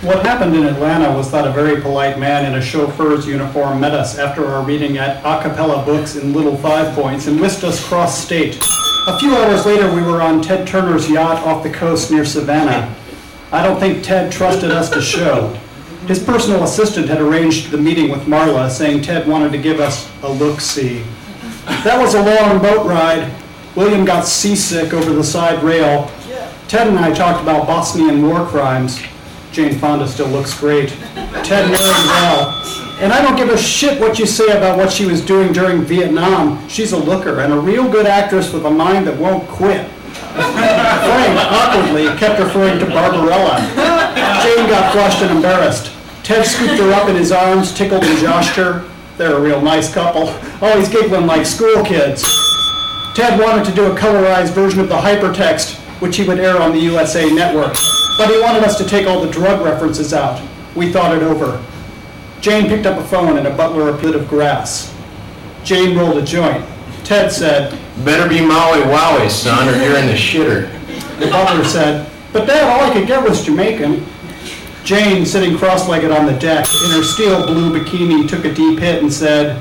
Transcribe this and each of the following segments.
What happened in Atlanta was that a very polite man in a chauffeur's uniform met us after our reading at a cappella books in Little Five Points and whisked us cross-state. A few hours later, we were on Ted Turner's yacht off the coast near Savannah. I don't think Ted trusted us to show. His personal assistant had arranged the meeting with Marla, saying Ted wanted to give us a look-see. That was a long boat ride. William got seasick over the side rail. Ted and I talked about Bosnian war crimes. Jane Fonda still looks great. Ted married well. And I don't give a shit what you say about what she was doing during Vietnam. She's a looker and a real good actress with a mind that won't quit. Frank, awkwardly, kept referring to Barbarella. Jane got flushed and embarrassed. Ted scooped her up in his arms, tickled and joshed her. They're a real nice couple, always giggling like school kids. Ted wanted to do a colorized version of the hypertext, which he would air on the USA Network. But he wanted us to take all the drug references out. We thought it over. Jane picked up a phone and a butler a bit of grass. Jane rolled a joint. Ted said, "Better be Maui Wowie, son, or you're in the shitter." The butler said, "But Dad, all I could get was Jamaican." Jane, sitting cross-legged on the deck in her steel blue bikini, took a deep hit and said,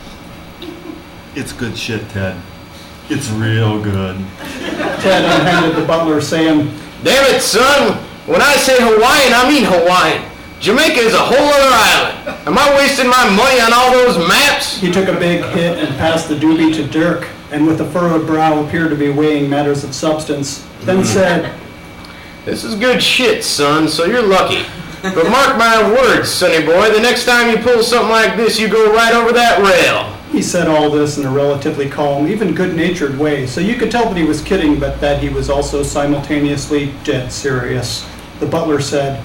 "It's good shit, Ted. It's real good." Ted unhanded the butler, saying, "Damn it, son. When I say Hawaiian, I mean Hawaiian. Jamaica is a whole other island. Am I wasting my money on all those maps?" He took a big hit and passed the doobie to Dirk, and with a furrowed brow appeared to be weighing matters of substance, then said, "This is good shit, son, so you're lucky. But mark my words, sonny boy, the next time you pull something like this, you go right over that rail." He said all this in a relatively calm, even good-natured way, so you could tell that he was kidding, but that he was also simultaneously dead serious. The butler said,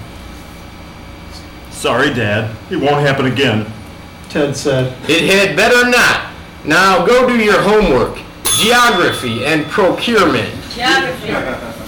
"Sorry, Dad. It won't happen again." Ted said, "It had better not. Now go do your homework. Geography and procurement." Geography.